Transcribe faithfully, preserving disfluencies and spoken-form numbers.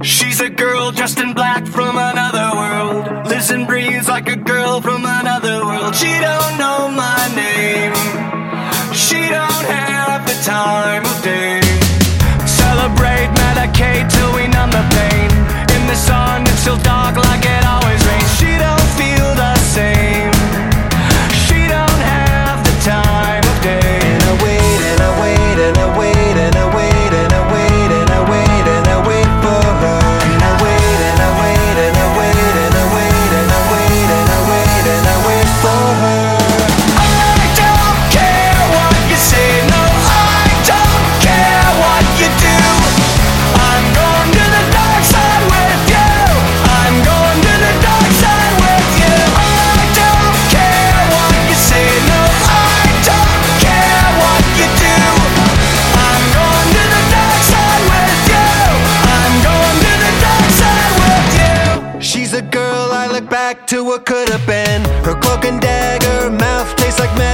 She's a girl dressed in black from another world. Lives and breathes like a girl from another world. She don't know my name. She don't have the time of day. Celebrate, medicate till we numb the pain. In the sun it's still dark like it always rains. She don't feel the same. She don't have the time of day. And I wait and I wait and I wait and I wait and I wait and I wait and I wait for her. And I wait and I wait and I wait and I wait and I wait and I wait and I wait for her. I don't care what you say, no, I don't care what you do. I'm going to the dark side with you. I'm going to the dark side with you. I don't care what you say, no, I don't care what you do. I'm going to the dark side with you. I'm going to the dark side with you. She's a girl I look back to what could have been. Her cloak and dagger, mouth tastes like medicine.